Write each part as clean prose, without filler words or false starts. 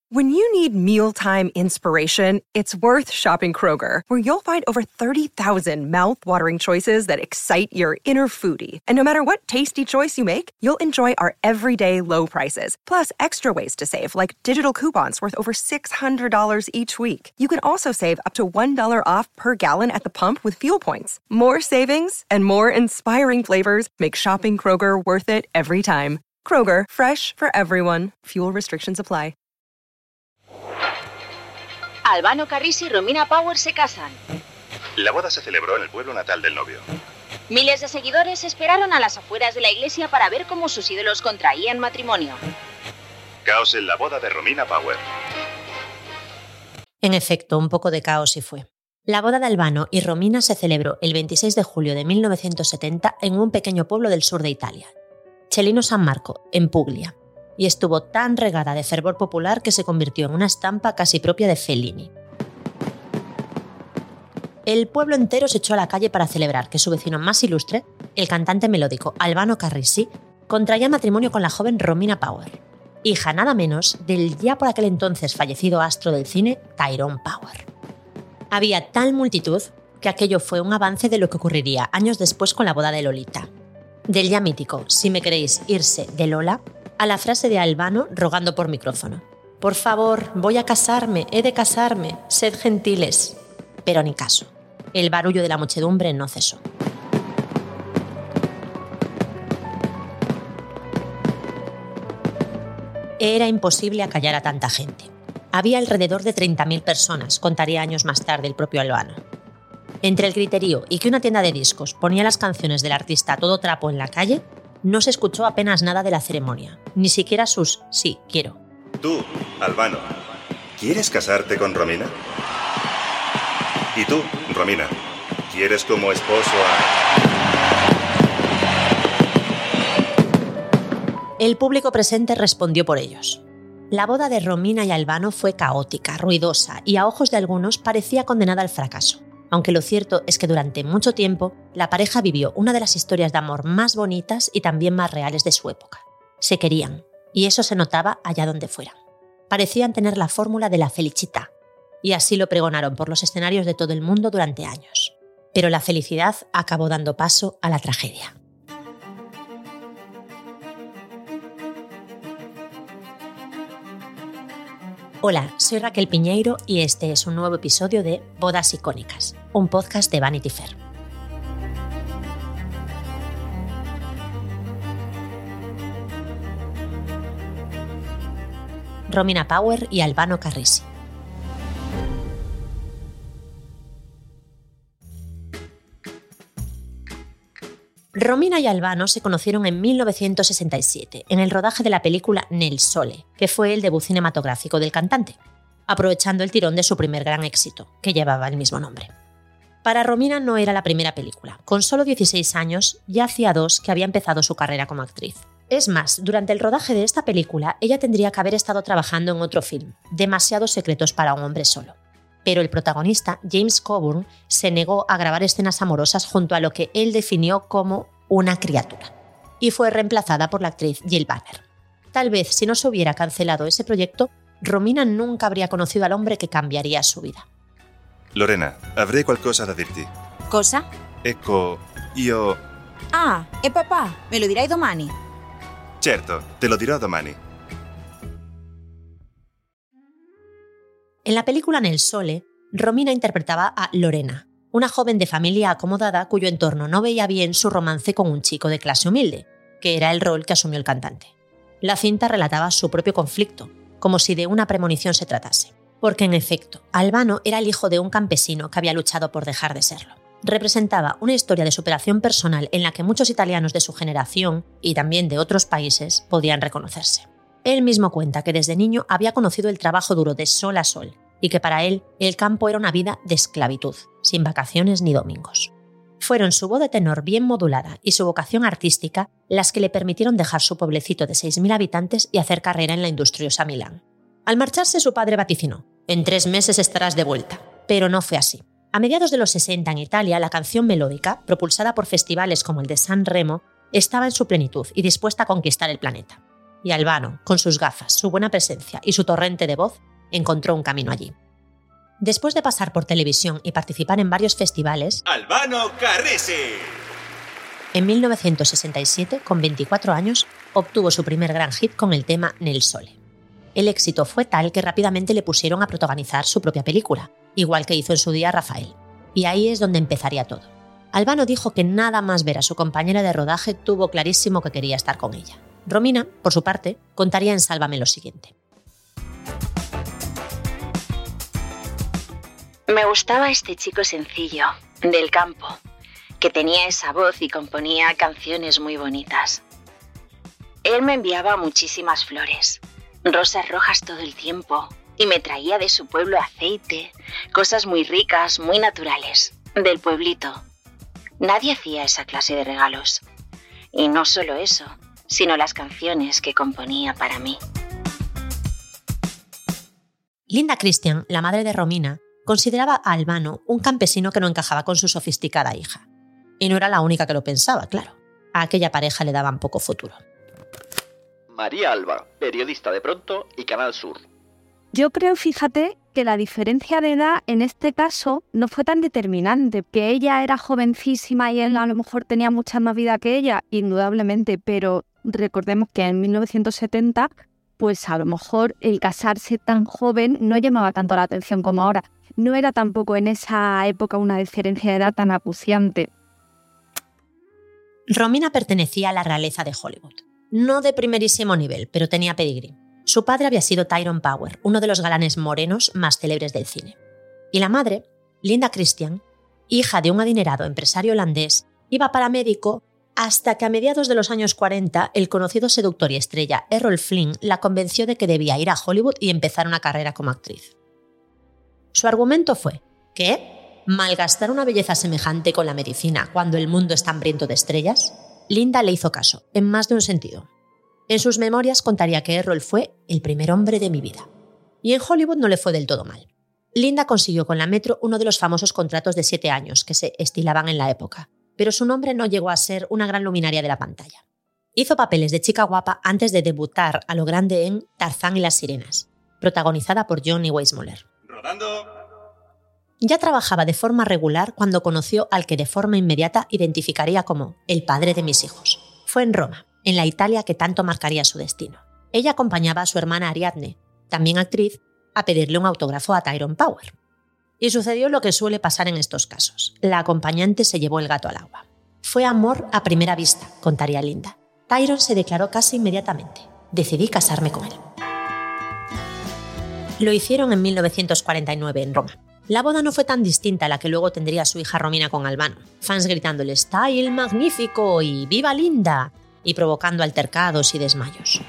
When you need mealtime inspiration, it's worth shopping Kroger, where you'll find over 30,000 mouth-watering choices that excite your inner foodie. And no matter what tasty choice you make, you'll enjoy our everyday low prices, plus extra ways to save, like digital coupons worth over $600 each week. You can also save up to $1 off per gallon at the pump with fuel points. More savings and more inspiring flavors make shopping Kroger worth it every time. Kroger, fresh for everyone. Fuel restrictions apply. Albano Carrisi y Romina Power se casan. La boda se celebró en el pueblo natal del novio. Miles de seguidores esperaron a las afueras de la iglesia para ver cómo sus ídolos contraían matrimonio. Caos en la boda de Romina Power. En efecto, un poco de caos sí fue. La boda de Albano y Romina se celebró el 26 de julio de 1970 en un pequeño pueblo del sur de Italia, Cellino San Marco, en Puglia, y estuvo tan regada de fervor popular que se convirtió en una estampa casi propia de Fellini. El pueblo entero se echó a la calle para celebrar que su vecino más ilustre, el cantante melódico Albano Carrisi, contraía matrimonio con la joven Romina Power, hija nada menos del ya por aquel entonces fallecido astro del cine Tyrone Power. Había tal multitud que aquello fue un avance de lo que ocurriría años después con la boda de Lolita. Del ya mítico "si me queréis irse" de Lola, a la frase de Albano rogando por micrófono: «Por favor, voy a casarme, he de casarme, sed gentiles». Pero ni caso. El barullo de la muchedumbre no cesó. Era imposible acallar a tanta gente. Había alrededor de 30.000 personas, contaría años más tarde el propio Albano. Entre el griterío y que una tienda de discos ponía las canciones del artista a todo trapo en la calle, no se escuchó apenas nada de la ceremonia, ni siquiera sus «sí, quiero». Tú, Albano, ¿quieres casarte con Romina? Y tú, Romina, ¿quieres como esposo a...? El público presente respondió por ellos. La boda de Romina y Albano fue caótica, ruidosa y a ojos de algunos parecía condenada al fracaso. Aunque lo cierto es que durante mucho tiempo la pareja vivió una de las historias de amor más bonitas y también más reales de su época. Se querían, y eso se notaba allá donde fueran. Parecían tener la fórmula de la felicità, y así lo pregonaron por los escenarios de todo el mundo durante años. Pero la felicidad acabó dando paso a la tragedia. Hola, soy Raquel Piñeiro y este es un nuevo episodio de Bodas Icónicas, un podcast de Vanity Fair. Romina Power y Albano Carrisi. Romina y Albano se conocieron en 1967, en el rodaje de la película Nel Sole, que fue el debut cinematográfico del cantante, aprovechando el tirón de su primer gran éxito, que llevaba el mismo nombre. Para Romina no era la primera película. Con solo 16 años ya hacía 2 que había empezado su carrera como actriz. Es más, durante el rodaje de esta película, ella tendría que haber estado trabajando en otro film, Demasiados secretos para un hombre solo. Pero el protagonista, James Coburn, se negó a grabar escenas amorosas junto a lo que él definió como una criatura, y fue reemplazada por la actriz Jill Banner. Tal vez si no se hubiera cancelado ese proyecto, Romina nunca habría conocido al hombre que cambiaría su vida. Lorena, avrei qualcosa da dirti. Cosa? Ecco, io... Ah, e papà, me lo dirai domani. Certo, te lo dirò domani. En la película Nel Sole, Romina interpretaba a Lorena, una joven de familia acomodada cuyo entorno no veía bien su romance con un chico de clase humilde, que era el rol que asumió el cantante. La cinta relataba su propio conflicto, como si de una premonición se tratase. Porque, en efecto, Albano era el hijo de un campesino que había luchado por dejar de serlo. Representaba una historia de superación personal en la que muchos italianos de su generación, y también de otros países, podían reconocerse. Él mismo cuenta que desde niño había conocido el trabajo duro de sol a sol, y que para él el campo era una vida de esclavitud, sin vacaciones ni domingos. Fueron su voz de tenor bien modulada y su vocación artística las que le permitieron dejar su pueblecito de 6.000 habitantes y hacer carrera en la industriosa Milán. Al marcharse, su padre vaticinó: «En 3 meses estarás de vuelta». Pero no fue así. A mediados de los 60 en Italia, la canción melódica, propulsada por festivales como el de San Remo, estaba en su plenitud y dispuesta a conquistar el planeta. Y Albano, con sus gafas, su buena presencia y su torrente de voz, encontró un camino allí. Después de pasar por televisión y participar en varios festivales, ¡Albano Carrisi! En 1967, con 24 años, obtuvo su primer gran hit con el tema Nel Sole. El éxito fue tal que rápidamente le pusieron a protagonizar su propia película, igual que hizo en su día Rafael. Y ahí es donde empezaría todo. Albano dijo que nada más ver a su compañera de rodaje tuvo clarísimo que quería estar con ella. Romina, por su parte, contaría en Sálvame lo siguiente. Me gustaba este chico sencillo, del campo, que tenía esa voz y componía canciones muy bonitas. Él me enviaba muchísimas flores, rosas rojas todo el tiempo, y me traía de su pueblo aceite, cosas muy ricas, muy naturales, del pueblito. Nadie hacía esa clase de regalos. Y no solo eso, sino las canciones que componía para mí. Linda Christian, la madre de Romina, consideraba a Albano un campesino que no encajaba con su sofisticada hija. Y no era la única que lo pensaba, claro. A aquella pareja le daban poco futuro. María Alba, periodista de Pronto y Canal Sur. Yo creo, fíjate, que la diferencia de edad en este caso no fue tan determinante, que ella era jovencísima y él a lo mejor tenía mucha más vida que ella, indudablemente, pero recordemos que en 1970, pues a lo mejor el casarse tan joven no llamaba tanto la atención como ahora. No era tampoco en esa época una diferencia de edad tan acuciante. Romina pertenecía a la realeza de Hollywood. No de primerísimo nivel, pero tenía pedigrí. Su padre había sido Tyrone Power, uno de los galanes morenos más célebres del cine. Y la madre, Linda Christian, hija de un adinerado empresario holandés, iba para médico hasta que a mediados de los años 40 el conocido seductor y estrella Errol Flynn la convenció de que debía ir a Hollywood y empezar una carrera como actriz. Su argumento fue que malgastar una belleza semejante con la medicina cuando el mundo está hambriento de estrellas. Linda le hizo caso, en más de un sentido. En sus memorias contaría que Errol fue el primer hombre de mi vida. Y en Hollywood no le fue del todo mal. Linda consiguió con la Metro uno de los famosos contratos de 7 años que se estilaban en la época, pero su nombre no llegó a ser una gran luminaria de la pantalla. Hizo papeles de chica guapa antes de debutar a lo grande en Tarzán y las sirenas, protagonizada por Johnny Weissmuller. ¡Rodando! Ya trabajaba de forma regular cuando conoció al que de forma inmediata identificaría como el padre de mis hijos. Fue en Roma, en la Italia que tanto marcaría su destino. Ella acompañaba a su hermana Ariadne, también actriz, a pedirle un autógrafo a Tyrone Power. Y sucedió lo que suele pasar en estos casos. La acompañante se llevó el gato al agua. Fue amor a primera vista, contaría Linda. Tyrone se declaró casi inmediatamente. Decidí casarme con él. Lo hicieron en 1949 en Roma. La boda no fue tan distinta a la que luego tendría su hija Romina con Albano. Fans gritándole «¡Style magnífico!» y «¡Viva Linda!» y provocando altercados y desmayos.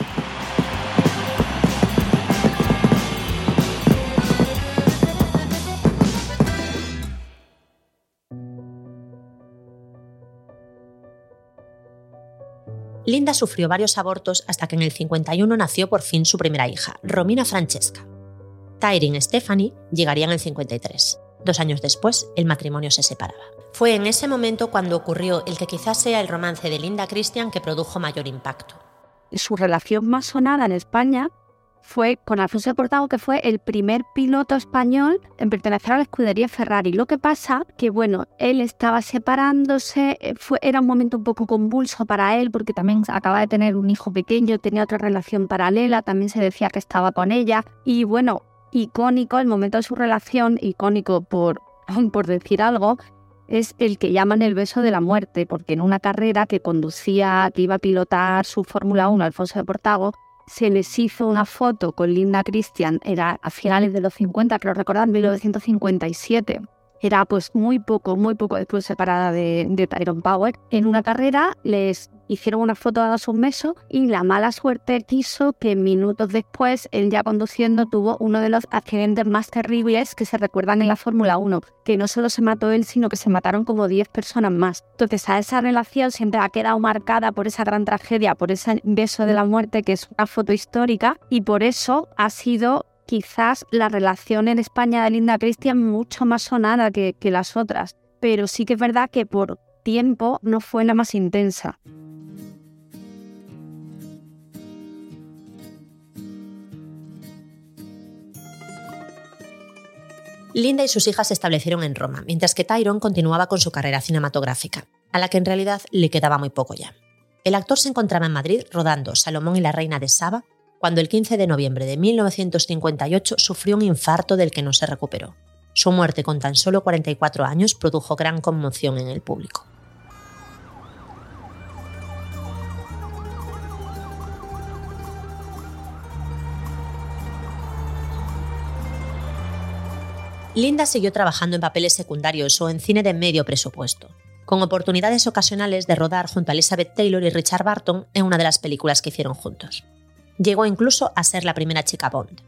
Linda sufrió varios abortos hasta que en el 51 nació por fin su primera hija, Romina Francesca. Tyrone y Stephanie llegarían en el 53. 2 años después, el matrimonio se separaba. Fue en ese momento cuando ocurrió el que quizás sea el romance de Linda Christian que produjo mayor impacto. Su relación más sonada en España fue con Alfonso de Portago, que fue el primer piloto español en pertenecer a la escudería Ferrari. Lo que pasa que, él estaba separándose, era un momento un poco convulso para él porque también acaba de tener un hijo pequeño, tenía otra relación paralela, también se decía que estaba con ella y icónico, el momento de su relación, icónico por decir algo, es el que llaman el beso de la muerte, porque en una carrera que iba a pilotar su Fórmula 1 Alfonso de Portago, se les hizo una foto con Linda Christian, era a finales de los 50, creo recordar, 1957. Era muy poco después separada de Tyrone Power. En una carrera les hicieron una foto dados un beso y la mala suerte quiso que minutos después, él ya conduciendo, tuvo uno de los accidentes más terribles que se recuerdan en la Fórmula 1, que no solo se mató él, sino que se mataron como 10 personas más. Entonces a esa relación siempre ha quedado marcada por esa gran tragedia, por ese beso de la muerte, que es una foto histórica, y por eso ha sido quizás la relación en España de Linda Christian mucho más sonada que las otras, pero sí que es verdad que por tiempo no fue la más intensa. Linda y sus hijas se establecieron en Roma, mientras que Tyrone continuaba con su carrera cinematográfica, a la que en realidad le quedaba muy poco ya. El actor se encontraba en Madrid rodando Salomón y la reina de Saba cuando el 15 de noviembre de 1958 sufrió un infarto del que no se recuperó. Su muerte con tan solo 44 años produjo gran conmoción en el público. Linda siguió trabajando en papeles secundarios o en cine de medio presupuesto, con oportunidades ocasionales de rodar junto a Elizabeth Taylor y Richard Burton en una de las películas que hicieron juntos. Llegó incluso a ser la primera chica Bond.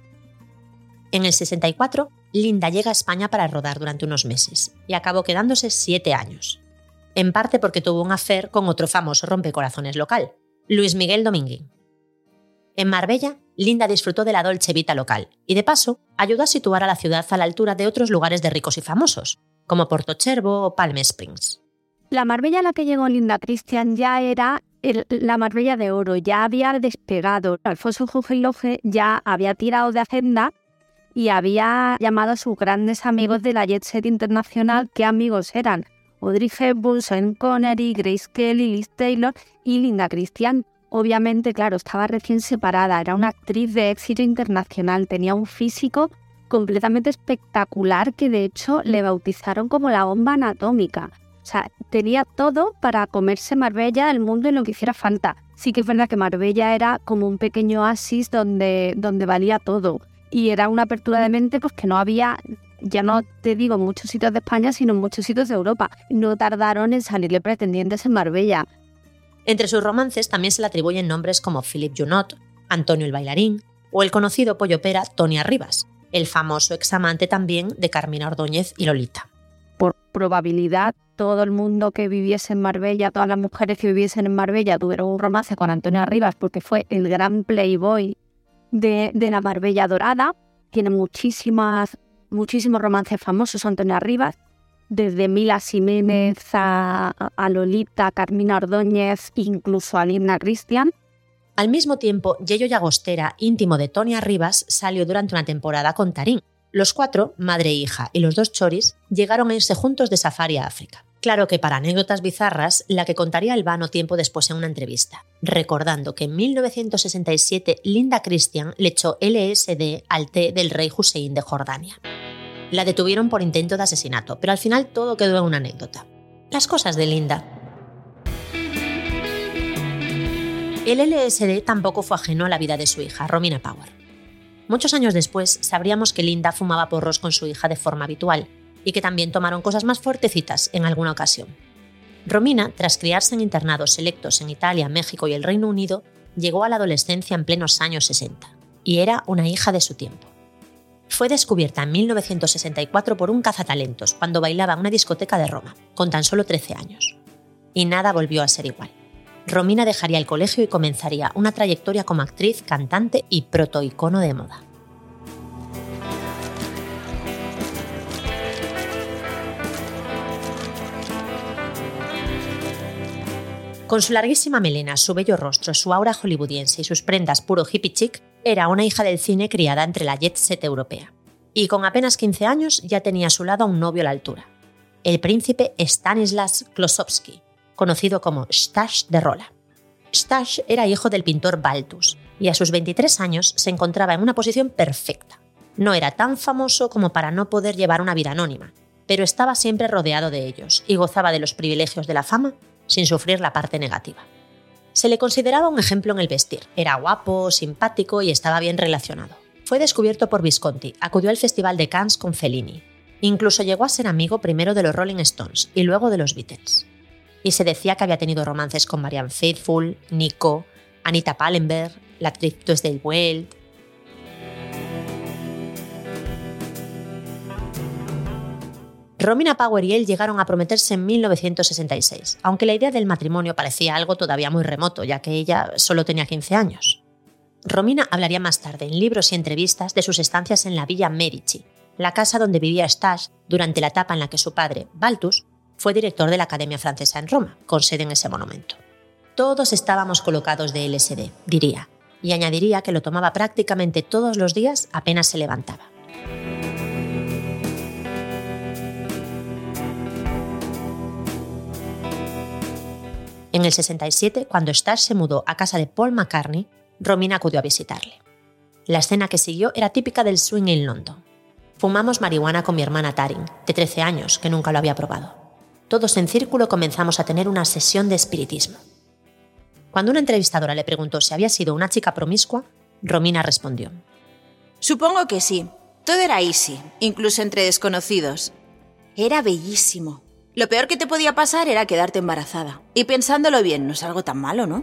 En el 64, Linda llega a España para rodar durante unos meses y acabó quedándose 7 años, en parte porque tuvo un affair con otro famoso rompecorazones local, Luis Miguel Dominguín. En Marbella, Linda disfrutó de la Dolce Vita local y, de paso, ayudó a situar a la ciudad a la altura de otros lugares de ricos y famosos, como Portocervo o Palm Springs. La Marbella a la que llegó Linda Christian ya era la Marbella de oro, ya había despegado. Alfonso Hohenlohe ya había tirado de Agenda y había llamado a sus grandes amigos de la Jet Set Internacional. ¿Qué amigos eran? Audrey Hepburn, Sean Connery, Grace Kelly, Liz Taylor y Linda Christian. Obviamente, claro, estaba recién separada, era una actriz de éxito internacional, tenía un físico completamente espectacular que de hecho le bautizaron como la bomba anatómica. O sea, tenía todo para comerse Marbella, el mundo y lo que hiciera falta. Sí que es verdad que Marbella era como un pequeño oasis donde valía todo. Y era una apertura de mente pues que no había, ya no te digo en muchos sitios de España, sino en muchos sitios de Europa. No tardaron en salirle pretendientes en Marbella. Entre sus romances también se le atribuyen nombres como Philippe Junot, Antonio el bailarín o el conocido pollopera Tony Arribas, el famoso examante también de Carmina Ordóñez y Lolita. Por probabilidad, todo el mundo que viviese en Marbella, todas las mujeres que viviesen en Marbella tuvieron un romance con Antonio Arribas porque fue el gran playboy de la Marbella dorada. Tiene muchísimos romances famosos Antonio Arribas. Desde Mila Jiménez a Lolita, a Carmina Ordóñez, incluso a Linda Christian. Al mismo tiempo, Yello Llagostera, íntimo de Tony Arribas, salió durante una temporada con Tarín. Los 4, madre e hija, y los 2 choris, llegaron a irse juntos de safari a África. Claro que para anécdotas bizarras, la que contaría Albano tiempo después en una entrevista, recordando que en 1967 Linda Christian le echó LSD al té del rey Hussein de Jordania. La detuvieron por intento de asesinato, pero al final todo quedó en una anécdota. Las cosas de Linda. El LSD tampoco fue ajeno a la vida de su hija, Romina Power. Muchos años después sabríamos que Linda fumaba porros con su hija de forma habitual y que también tomaron cosas más fuertecitas en alguna ocasión. Romina, tras criarse en internados selectos en Italia, México y el Reino Unido, llegó a la adolescencia en plenos años 60 y era una hija de su tiempo. Fue descubierta en 1964 por un cazatalentos cuando bailaba en una discoteca de Roma, con tan solo 13 años. Y nada volvió a ser igual. Romina dejaría el colegio y comenzaría una trayectoria como actriz, cantante y protoicono de moda. Con su larguísima melena, su bello rostro, su aura hollywoodiense y sus prendas puro hippie chic, era una hija del cine criada entre la jet set europea. Y con apenas 15 años ya tenía a su lado a un novio a la altura, el príncipe Stanislas Klosowski, conocido como Stash de Rola. Stash era hijo del pintor Balthus y a sus 23 años se encontraba en una posición perfecta. No era tan famoso como para no poder llevar una vida anónima, pero estaba siempre rodeado de ellos y gozaba de los privilegios de la fama sin sufrir la parte negativa. Se le consideraba un ejemplo en el vestir. Era guapo, simpático y estaba bien relacionado. Fue descubierto por Visconti, acudió al Festival de Cannes con Fellini. Incluso llegó a ser amigo primero de los Rolling Stones y luego de los Beatles. Y se decía que había tenido romances con Marianne Faithfull, Nico, Anita Pallenberg, la actriz Tuesday Weld. Romina Power y él llegaron a prometerse en 1966, aunque la idea del matrimonio parecía algo todavía muy remoto, ya que ella solo tenía 15 años. Romina hablaría más tarde en libros y entrevistas de sus estancias en la Villa Medici, la casa donde vivía Stash durante la etapa en la que su padre, Balthus, fue director de la Academia Francesa en Roma, con sede en ese monumento. Todos estábamos colocados de LSD, diría, y añadiría que lo tomaba prácticamente todos los días apenas se levantaba. En el 67, cuando Stash se mudó a casa de Paul McCartney, Romina acudió a visitarle. La escena que siguió era típica del swing en London. Fumamos marihuana con mi hermana Taryn, de 13 años, que nunca lo había probado. Todos en círculo comenzamos a tener una sesión de espiritismo. Cuando una entrevistadora le preguntó si había sido una chica promiscua, Romina respondió: Supongo que sí. Todo era easy, incluso entre desconocidos. Era bellísimo. Lo peor que te podía pasar era quedarte embarazada. Y pensándolo bien, no es algo tan malo, ¿no?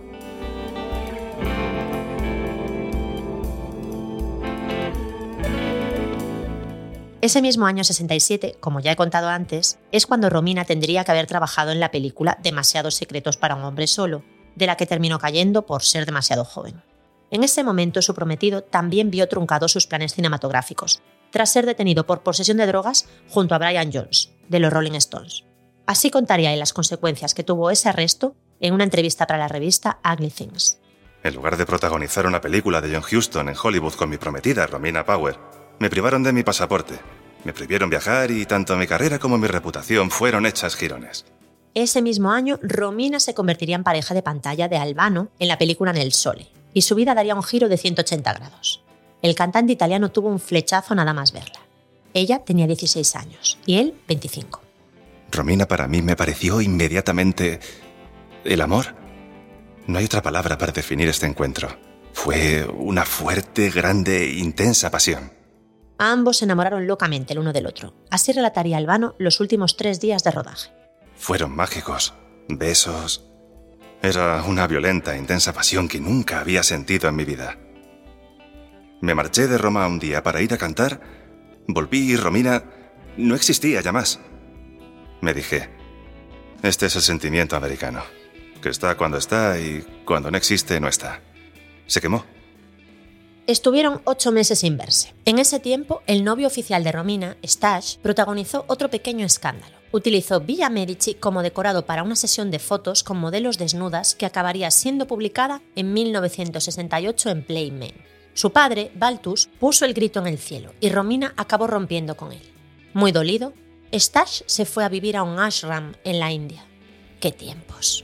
Ese mismo año 67, como ya he contado antes, es cuando Romina tendría que haber trabajado en la película Demasiados secretos para un hombre solo, de la que terminó cayendo por ser demasiado joven. En ese momento su prometido también vio truncados sus planes cinematográficos, tras ser detenido por posesión de drogas junto a Brian Jones, de los Rolling Stones. Así contaría él las consecuencias que tuvo ese arresto en una entrevista para la revista Ugly Things. En lugar de protagonizar una película de John Huston en Hollywood con mi prometida, Romina Power, me privaron de mi pasaporte, me prohibieron viajar y tanto mi carrera como mi reputación fueron hechas jirones. Ese mismo año, Romina se convertiría en pareja de pantalla de Albano en la película Nel Sole, y su vida daría un giro de 180 grados. El cantante italiano tuvo un flechazo nada más verla. Ella tenía 16 años y él 25. Romina para mí me pareció inmediatamente el amor. No hay otra palabra para definir este encuentro. Fue una fuerte, grande, intensa pasión. Ambos se enamoraron locamente el uno del otro. Así relataría Albano los últimos 3 días de rodaje. Fueron mágicos, besos. Era una violenta, intensa pasión que nunca había sentido en mi vida. Me marché de Roma un día para ir a cantar, volví y Romina no existía ya más. Me dije, este es el sentimiento americano, que está cuando está y cuando no existe no está. Se quemó. Estuvieron 8 meses sin verse. En ese tiempo, el novio oficial de Romina, Stash, protagonizó otro pequeño escándalo. Utilizó Villa Medici como decorado para una sesión de fotos con modelos desnudas que acabaría siendo publicada en 1968 en Playmate. Su padre, Balthus, puso el grito en el cielo y Romina acabó rompiendo con él. Muy dolido, Stash se fue a vivir a un ashram en la India. ¡Qué tiempos!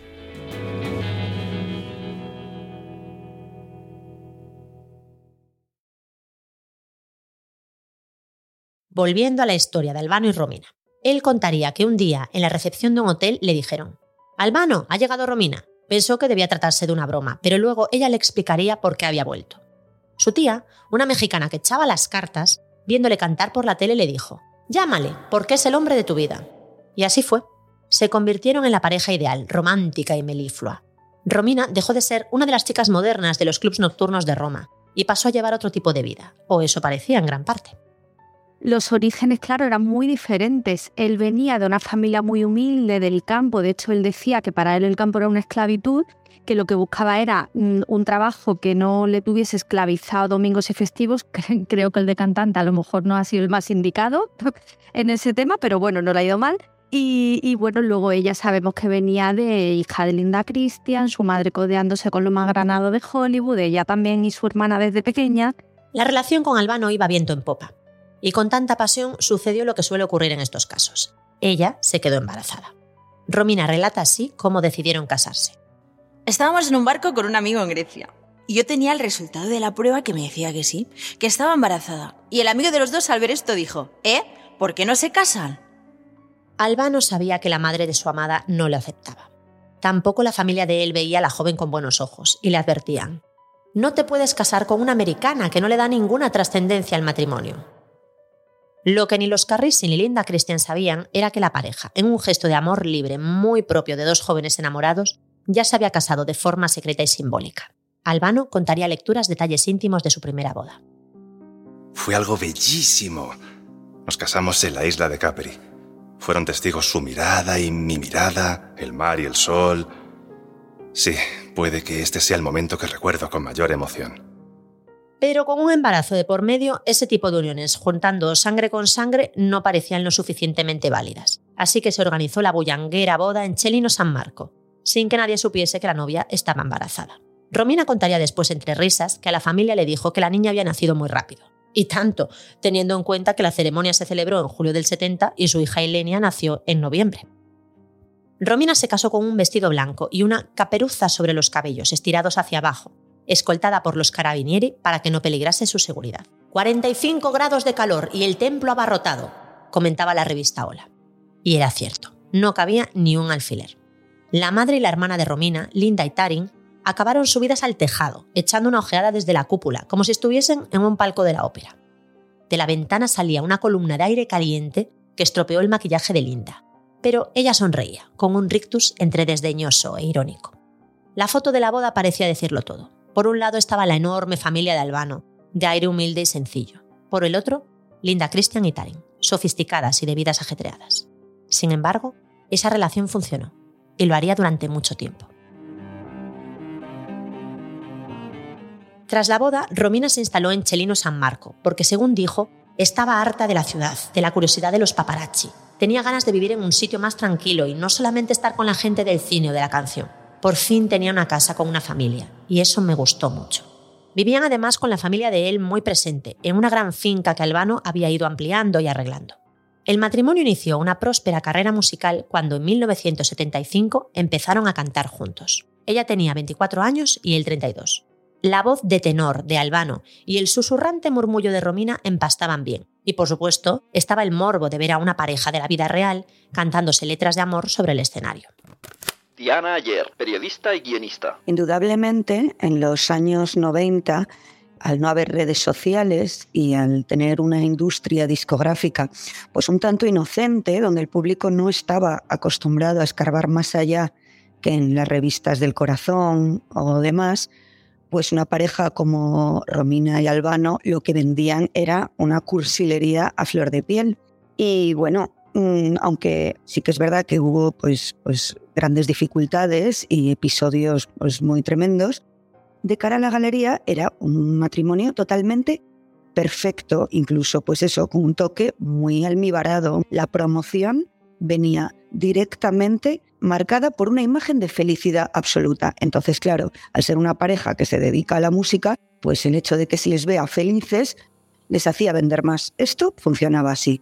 Volviendo a la historia de Albano y Romina. Él contaría que un día, en la recepción de un hotel, le dijeron: «Albano, ha llegado Romina». Pensó que debía tratarse de una broma, pero luego ella le explicaría por qué había vuelto. Su tía, una mexicana que echaba las cartas, viéndole cantar por la tele, le dijo: «Llámale, porque es el hombre de tu vida». Y así fue. Se convirtieron en la pareja ideal, romántica y meliflua. Romina dejó de ser una de las chicas modernas de los clubs nocturnos de Roma y pasó a llevar otro tipo de vida, o eso parecía en gran parte. Los orígenes, claro, eran muy diferentes. Él venía de una familia muy humilde del campo. De hecho, él decía que para él el campo era una esclavitud, que lo que buscaba era un trabajo que no le tuviese esclavizado domingos y festivos. Creo que el de cantante a lo mejor no ha sido el más indicado en ese tema, pero bueno, no le ha ido mal. Y bueno, luego ella sabemos que venía de hija de Linda Christian, su madre codeándose con lo más granado de Hollywood, ella también y su hermana desde pequeña. La relación con Albano iba viento en popa. Y con tanta pasión sucedió lo que suele ocurrir en estos casos. Ella se quedó embarazada. Romina relata así cómo decidieron casarse. Estábamos en un barco con un amigo en Grecia. Y yo tenía el resultado de la prueba que me decía que sí, que estaba embarazada. Y el amigo de los dos al ver esto dijo: ¿por qué no se casan? Albano sabía que la madre de su amada no lo aceptaba. Tampoco la familia de él veía a la joven con buenos ojos y le advertían: «No te puedes casar con una americana que no le da ninguna trascendencia al matrimonio». Lo que ni los Carrisi ni Linda Christian sabían era que la pareja, en un gesto de amor libre muy propio de 2 jóvenes enamorados, ya se había casado de forma secreta y simbólica. Albano contaría lecturas detalles íntimos de su primera boda. Fue algo bellísimo. Nos casamos en la isla de Capri. Fueron testigos su mirada y mi mirada, el mar y el sol. Sí, puede que este sea el momento que recuerdo con mayor emoción. Pero con un embarazo de por medio, ese tipo de uniones, juntando sangre con sangre, no parecían lo suficientemente válidas. Así que se organizó la bullanguera boda en Chelino San Marco, sin que nadie supiese que la novia estaba embarazada. Romina contaría después entre risas que a la familia le dijo que la niña había nacido muy rápido. Y tanto, teniendo en cuenta que la ceremonia se celebró en julio del 70 y su hija Ilenia nació en noviembre. Romina se casó con un vestido blanco y una caperuza sobre los cabellos estirados hacia abajo, escoltada por los carabinieri para que no peligrase su seguridad. 45 grados de calor y el templo abarrotado, comentaba la revista Hola. Y era cierto, no cabía ni un alfiler. La madre y la hermana de Romina, Linda y Tarin, acabaron subidas al tejado, echando una ojeada desde la cúpula, como si estuviesen en un palco de la ópera. De la ventana salía una columna de aire caliente que estropeó el maquillaje de Linda, pero ella sonreía, con un rictus entre desdeñoso e irónico. La foto de la boda parecía decirlo todo. Por un lado estaba la enorme familia de Albano, de aire humilde y sencillo. Por el otro, Linda, Christian y Tarin, sofisticadas y de vidas ajetreadas. Sin embargo, esa relación funcionó, y lo haría durante mucho tiempo. Tras la boda, Romina se instaló en Chelino San Marco, porque según dijo, estaba harta de la ciudad, de la curiosidad de los paparazzi. Tenía ganas de vivir en un sitio más tranquilo y no solamente estar con la gente del cine o de la canción. Por fin tenía una casa con una familia, y eso me gustó mucho. Vivían además con la familia de él muy presente, en una gran finca que Albano había ido ampliando y arreglando. El matrimonio inició una próspera carrera musical cuando en 1975 empezaron a cantar juntos. Ella tenía 24 años y él 32. La voz de tenor de Albano y el susurrante murmullo de Romina empastaban bien. Y por supuesto, estaba el morbo de ver a una pareja de la vida real cantándose letras de amor sobre el escenario. Diana Ayer, periodista y guionista. Indudablemente, en los años 90, al no haber redes sociales y al tener una industria discográfica pues un tanto inocente, donde el público no estaba acostumbrado a escarbar más allá que en las revistas del corazón o demás, pues una pareja como Romina y Albano lo que vendían era una cursilería a flor de piel. Y bueno, aunque sí que es verdad que hubo pues grandes dificultades y episodios pues muy tremendos, de cara a la galería era un matrimonio totalmente perfecto, incluso pues eso, con un toque muy almibarado. La promoción venía directamente marcada por una imagen de felicidad absoluta. Entonces, claro, al ser una pareja que se dedica a la música, pues el hecho de que se les vea felices les hacía vender más. Esto funcionaba así.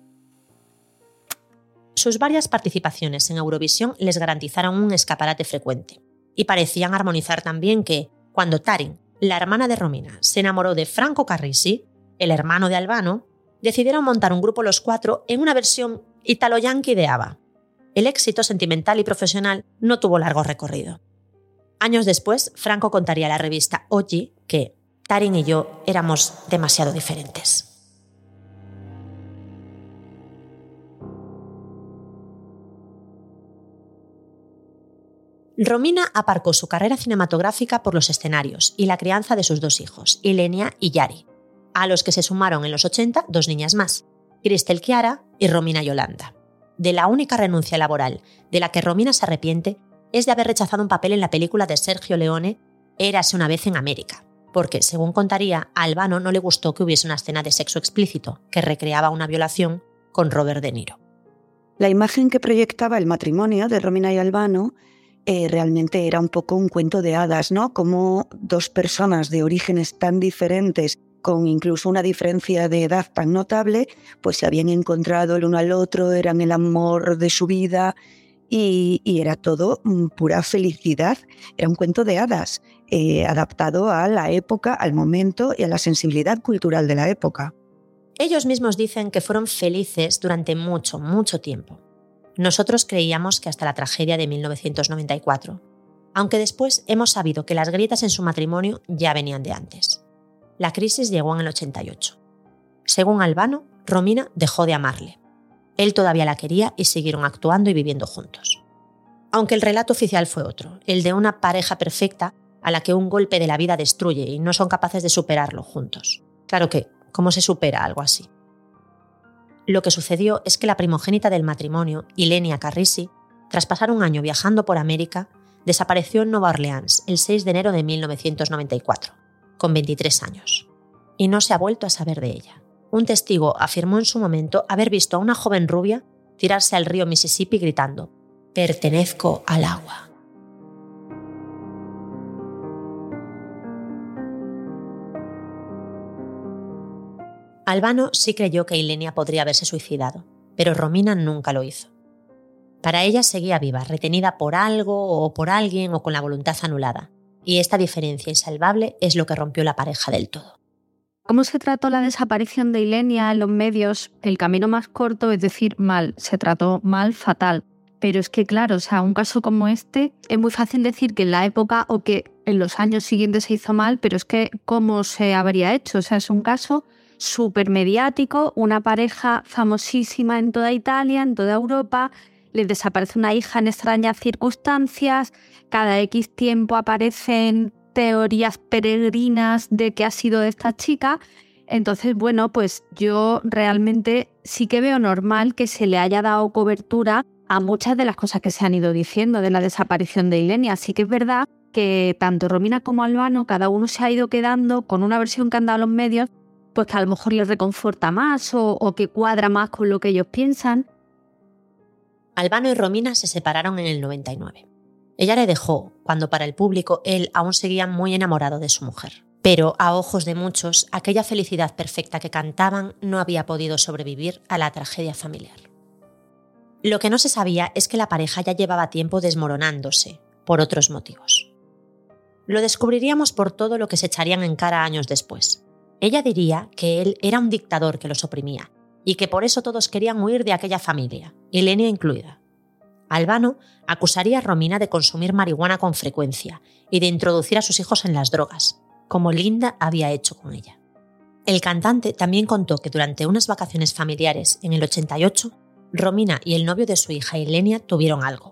Sus varias participaciones en Eurovisión les garantizaron un escaparate frecuente y parecían armonizar también que, cuando Tarin, la hermana de Romina, se enamoró de Franco Carrisi, el hermano de Albano, decidieron montar un grupo los cuatro en una versión italo-yankee de ABBA. El éxito sentimental y profesional no tuvo largo recorrido. Años después, Franco contaría a la revista Oggi que Tarin y yo éramos demasiado diferentes. Romina aparcó su carrera cinematográfica por los escenarios y la crianza de sus dos hijos, Ilenia y Yari, a los que se sumaron en los 80 dos niñas más, Cristel Chiara y Romina Yolanda. De la única renuncia laboral de la que Romina se arrepiente es de haber rechazado un papel en la película de Sergio Leone Érase una vez en América, porque, según contaría, a Albano no le gustó que hubiese una escena de sexo explícito que recreaba una violación con Robert De Niro. La imagen que proyectaba el matrimonio de Romina y Albano realmente era un poco un cuento de hadas, ¿no? Como dos personas de orígenes tan diferentes, con incluso una diferencia de edad tan notable, pues se habían encontrado el uno al otro, eran el amor de su vida y era todo pura felicidad. Era un cuento de hadas, adaptado a la época, al momento y a la sensibilidad cultural de la época. Ellos mismos dicen que fueron felices durante mucho, mucho tiempo. Nosotros creíamos que hasta la tragedia de 1994, aunque después hemos sabido que las grietas en su matrimonio ya venían de antes. La crisis llegó en el 88. Según Albano, Romina dejó de amarle. Él todavía la quería y siguieron actuando y viviendo juntos. Aunque el relato oficial fue otro, el de una pareja perfecta a la que un golpe de la vida destruye y no son capaces de superarlo juntos. Claro que, ¿cómo se supera algo así? Lo que sucedió es que la primogénita del matrimonio, Ilenia Carrisi, tras pasar un año viajando por América, desapareció en Nueva Orleans el 6 de enero de 1994, con 23 años. Y no se ha vuelto a saber de ella. Un testigo afirmó en su momento haber visto a una joven rubia tirarse al río Mississippi gritando: «Pertenezco al agua». Albano sí creyó que Ilenia podría haberse suicidado, pero Romina nunca lo hizo. Para ella seguía viva, retenida por algo o por alguien o con la voluntad anulada. Y esta diferencia insalvable es lo que rompió la pareja del todo. ¿Cómo se trató la desaparición de Ilenia en los medios? El camino más corto es decir mal. Se trató mal, fatal. Pero es que claro, un caso como este es muy fácil decir que en la época o que en los años siguientes se hizo mal, pero es que ¿cómo se habría hecho? Es un caso súper mediático, una pareja famosísima en toda Italia, en toda Europa, les desaparece una hija en extrañas circunstancias, cada X tiempo aparecen teorías peregrinas de qué ha sido de esta chica. Entonces, bueno, pues yo realmente sí que veo normal que se le haya dado cobertura a muchas de las cosas que se han ido diciendo de la desaparición de Ilenia. Así que es verdad que tanto Romina como Albano, cada uno se ha ido quedando con una versión que han dado a los medios, pues que a lo mejor les reconforta más o que cuadra más con lo que ellos piensan. Albano y Romina se separaron en el 99. Ella le dejó cuando para el público él aún seguía muy enamorado de su mujer. Pero a ojos de muchos, aquella felicidad perfecta que cantaban no había podido sobrevivir a la tragedia familiar. Lo que no se sabía es que la pareja ya llevaba tiempo desmoronándose, por otros motivos. Lo descubriríamos por todo lo que se echarían en cara años después. Ella diría que él era un dictador que los oprimía y que por eso todos querían huir de aquella familia, Ilenia incluida. Albano acusaría a Romina de consumir marihuana con frecuencia y de introducir a sus hijos en las drogas, como Linda había hecho con ella. El cantante también contó que durante unas vacaciones familiares en el 88, Romina y el novio de su hija Ilenia tuvieron algo.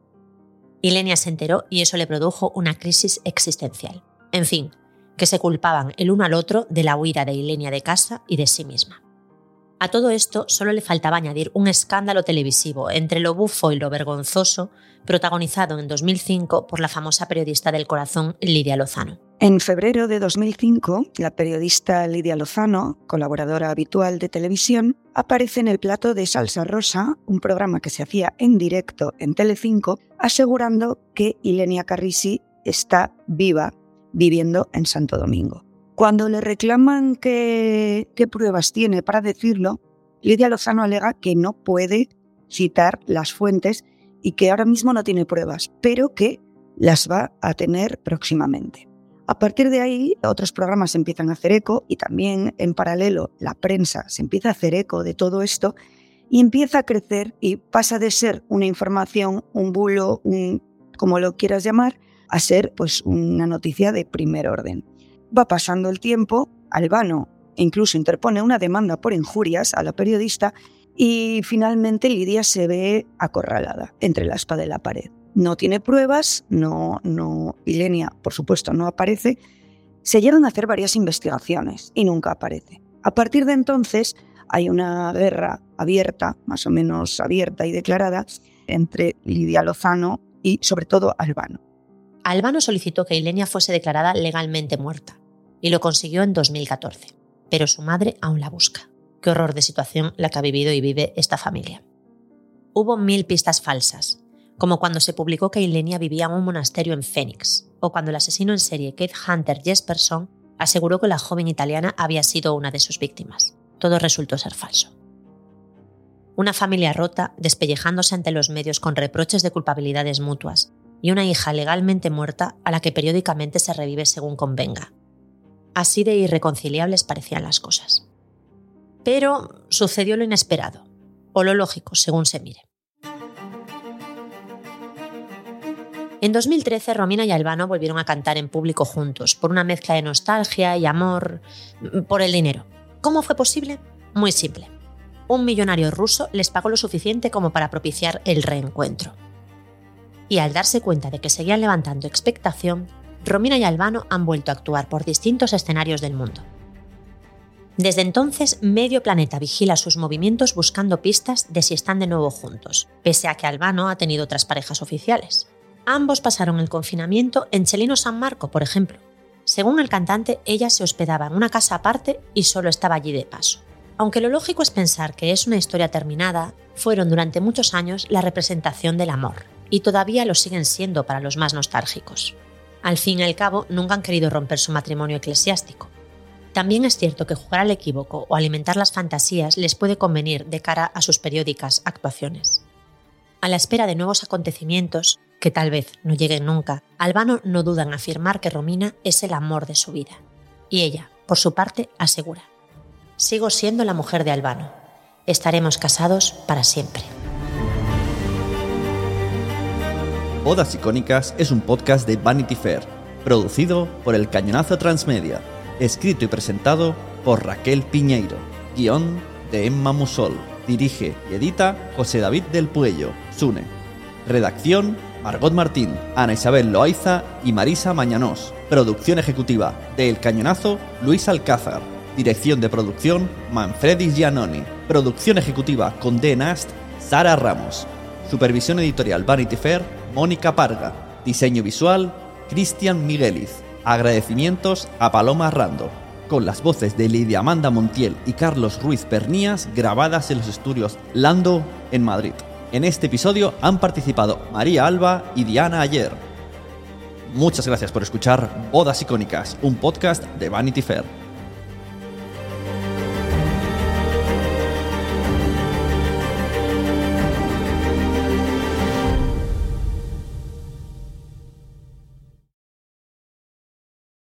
Ilenia se enteró y eso le produjo una crisis existencial. En fin, que se culpaban el uno al otro de la huida de Ilenia de casa y de sí misma. A todo esto solo le faltaba añadir un escándalo televisivo entre lo bufo y lo vergonzoso, protagonizado en 2005 por la famosa periodista del corazón Lidia Lozano. En febrero de 2005, la periodista Lidia Lozano, colaboradora habitual de televisión, aparece en el plato de Salsa Rosa, un programa que se hacía en directo en Telecinco, asegurando que Ilenia Carrisi está viva, viviendo en Santo Domingo. Cuando le reclaman qué pruebas tiene para decirlo, Lidia Lozano alega que no puede citar las fuentes y que ahora mismo no tiene pruebas, pero que las va a tener próximamente. A partir de ahí, otros programas empiezan a hacer eco y también, en paralelo, la prensa se empieza a hacer eco de todo esto y empieza a crecer y pasa de ser una información, un bulo, como lo quieras llamar, a ser pues una noticia de primer orden. Va pasando el tiempo, Albano incluso interpone una demanda por injurias a la periodista y finalmente Lidia se ve acorralada entre la espada y la pared. No tiene pruebas, Ilenia, por supuesto, no aparece. Se llegan a hacer varias investigaciones y nunca aparece. A partir de entonces hay una guerra abierta, más o menos abierta y declarada, entre Lidia Lozano y, sobre todo, Albano. Albano solicitó que Ilenia fuese declarada legalmente muerta y lo consiguió en 2014, pero su madre aún la busca. Qué horror de situación la que ha vivido y vive esta familia. Hubo 1000 pistas falsas, como cuando se publicó que Ilenia vivía en un monasterio en Phoenix, o cuando el asesino en serie Keith Hunter Jesperson aseguró que la joven italiana había sido una de sus víctimas. Todo resultó ser falso. Una familia rota, despellejándose ante los medios con reproches de culpabilidades mutuas, y una hija legalmente muerta a la que periódicamente se revive según convenga. Así de irreconciliables parecían las cosas. Pero sucedió lo inesperado, o lo lógico, según se mire. En 2013, Romina y Albano volvieron a cantar en público juntos, por una mezcla de nostalgia y amor, por el dinero. ¿Cómo fue posible? Muy simple. Un millonario ruso les pagó lo suficiente como para propiciar el reencuentro. Y al darse cuenta de que seguían levantando expectación, Romina y Albano han vuelto a actuar por distintos escenarios del mundo. Desde entonces, medio planeta vigila sus movimientos buscando pistas de si están de nuevo juntos, pese a que Albano ha tenido otras parejas oficiales. Ambos pasaron el confinamiento en Chelino San Marco, por ejemplo. Según el cantante, ella se hospedaba en una casa aparte y solo estaba allí de paso. Aunque lo lógico es pensar que es una historia terminada, fueron durante muchos años la representación del amor, y todavía lo siguen siendo para los más nostálgicos. Al fin y al cabo, nunca han querido romper su matrimonio eclesiástico. También es cierto que jugar al equívoco o alimentar las fantasías les puede convenir de cara a sus periódicas actuaciones. A la espera de nuevos acontecimientos, que tal vez no lleguen nunca, Albano no duda en afirmar que Romina es el amor de su vida. Y ella, por su parte, asegura: sigo siendo la mujer de Albano. Estaremos casados para siempre. Bodas Icónicas es un podcast de Vanity Fair, producido por El Cañonazo Transmedia, escrito y presentado por Raquel Piñeiro, guión de Emma Musol, dirige y edita José David del Puello, Sune, redacción Margot Martín, Ana Isabel Loaiza y Marisa Mañanós, producción ejecutiva de El Cañonazo, Luis Alcázar, dirección de producción Manfredis Giannoni, producción ejecutiva con D. Nast, Sara Ramos, supervisión editorial Vanity Fair, Mónica Parga, diseño visual Cristian Migueliz, agradecimientos a Paloma Rando, con las voces de Lidia Amanda Montiel y Carlos Ruiz Pernías grabadas en los estudios Lando en Madrid. En este episodio han participado María Alba y Diana Ayer. Muchas gracias por escuchar Bodas Icónicas, un podcast de Vanity Fair.